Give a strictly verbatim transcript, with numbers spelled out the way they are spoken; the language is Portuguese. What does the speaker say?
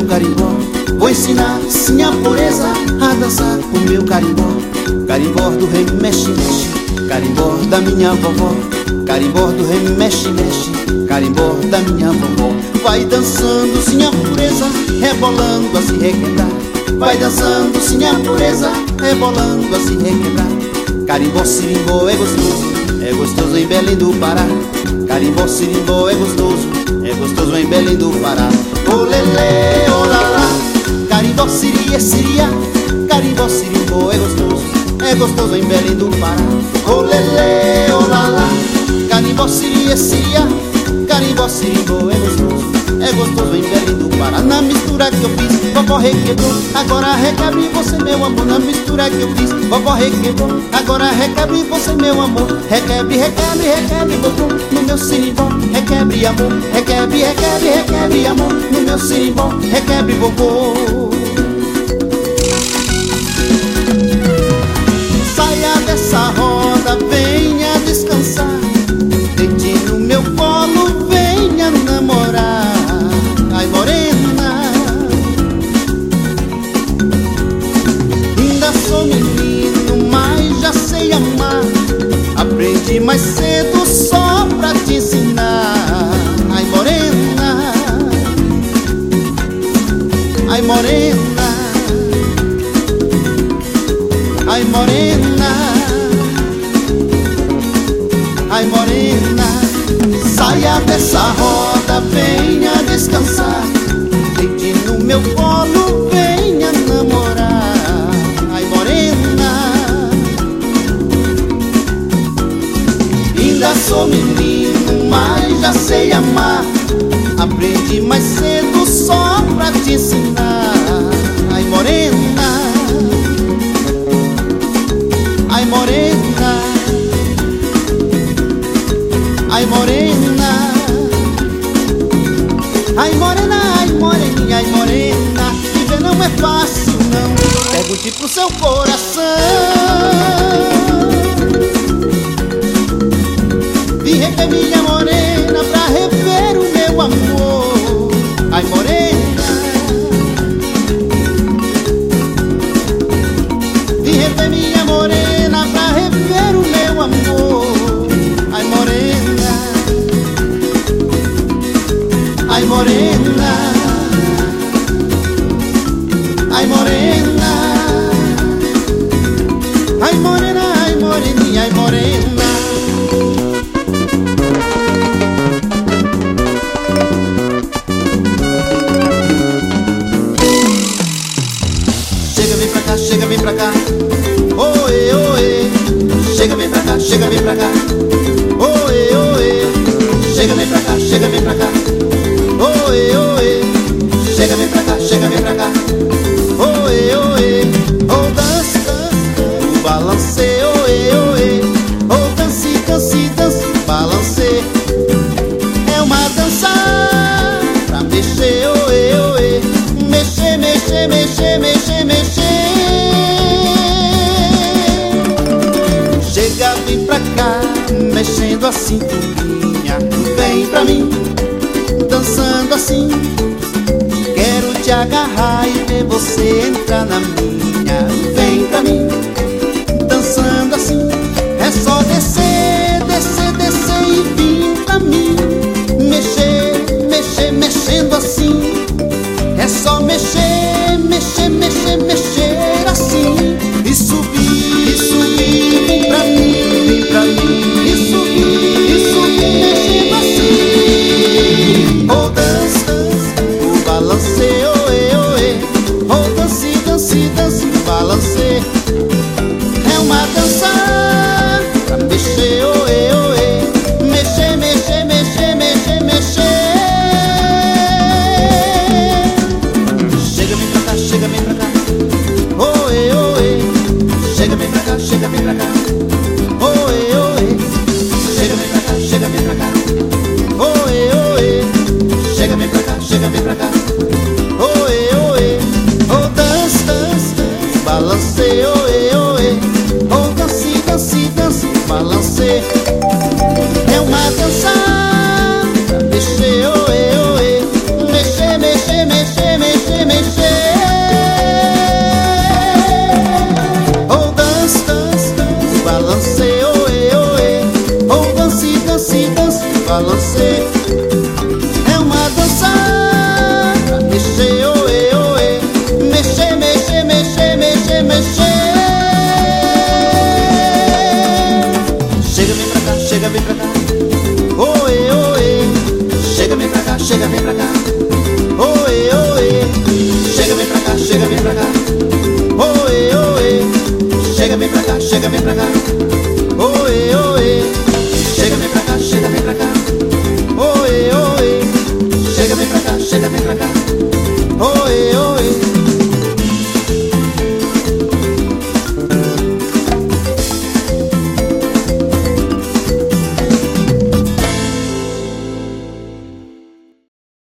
carimbó. Vou ensinar sim a pureza a dançar o meu carimbó. Carimbó do rei mexe, mexe, carimbó da minha vovó. Carimbó do rei mexe, mexe, carimbó da minha vovó. Vai dançando sim a pureza, rebolando a se requebrar. Vai dançando sim a pureza, rebolando a se requebrar. Carimbó sirimbó é gostoso, é gostoso em Belém do Pará. Carimbó sirimbó é gostoso, é gostoso em Belém do Pará. Olelê, olalá, carimbó siria, siria. Carimbó sirimbó é gostoso, é gostoso em Belém do Pará. Olelê, olalá, carimbó siria, siria. Carimbó sirimbó é gostoso, é gostoso em Belém do Pará. Na mistura que eu fiz, vovó requebrou, agora requebre você meu amor. Na mistura que eu fiz, vovó requebrou, agora requebre você meu amor. Requebre, requebre, requebre, vovô, no meu sirimbó. Requebre amor, requebre, requebre, requebre amor, no meu sirimbó. Requebre vovô. Saia dessa roda, venha descansar. Deite no meu colo, venha namorar. Ai morena, ainda sou menino, mas já sei amar. Aprendi mais cedo só pra te ensinar. Ai morena, ai morena, ai morena, ai morena. Saia dessa roda, venha descansar. Deite no meu colo, venha namorar. Ai morena, ainda sou menino, mas já sei amar. Aprendi mais cedo só pra te ensinar. Ai morena, ai morena, ai morena, ai morena, ai moreninha, ai morena. Viver não é fácil não, pergunte pro seu coração. Vim rever minha morena pra rever o meu amor. Ai morena, vim rever minha morena pra rever o meu amor. Ai morena, ai morena, ai morena, ai morena, ai moreninha, ai morena. Chega, vem pra cá, chega, vem pra cá. Oê, oê. Chega, vem pra cá, chega, vem pra cá. Oê, oê. Chega, vem pra cá, chega, vem pra cá. Oê, oê. Chega, vem pra cá, chega, vem pra cá. Oê, oê. Oh, dance, dance, o balance. Oê, oê. Oh, dance, dance, dance, o balance. É uma dança pra mexer. Oê, oê. Mexer, mexer, mexer, mexer, mexer. Chega, vem pra cá, mexendo a cinturinha. Vem pra mim, dançando assim. Quero te agarrar e ver você entrar na minha. Vem pra mim, dançando assim. É só descer, descer, descer e vir pra mim. Mexer, mexer, mexendo assim. É só mexer, mexer, mexer, mexer assim. E subir, e subir, vem pra mim, vem pra mim. E subir, e subir, mexendo assim. Oh, dance, dance, o balance, oê, oê. Oh, dance, dance, dance, o balance. É uma dança pra mexer, oê, oê. Mexer, mexer, mexer, mexer, mexer. chega vem pra cá. Oê, oê, chega vem pra cá, chega vem pra cá. Oê, oê, chega vem pra cá, chega vem pra cá.